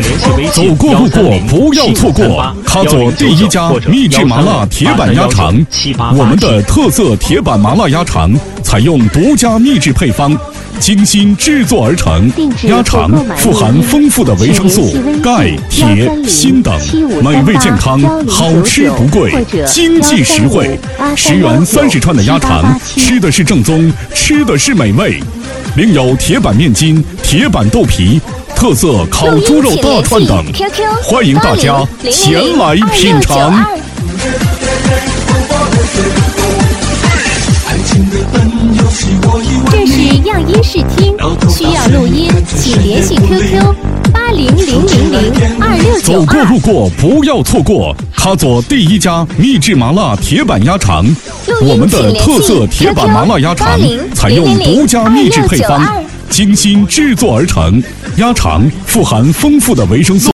走过路过不要错过，卡佐第一家秘制麻辣铁板鸭肠。我们的特色铁板麻辣鸭肠采用独家秘制配方，精心制作而成。鸭肠富含丰富的维生素、钙、铁、锌等，美味健康，好吃不贵，经济实惠。10元30串的鸭肠，吃的是正宗，吃的是美味。另有铁板面筋、铁板豆皮、特色烤猪肉大串等，欢迎大家前来品尝。 这是样音视听，需要录音，请联系 QQ80000269。 走过路过不要错过，卡佐第一家秘制麻辣铁板鸭肠。我们的特色铁板麻辣鸭肠采用独家秘制配方，精心制作而成。鸭肠富含丰富的维生素。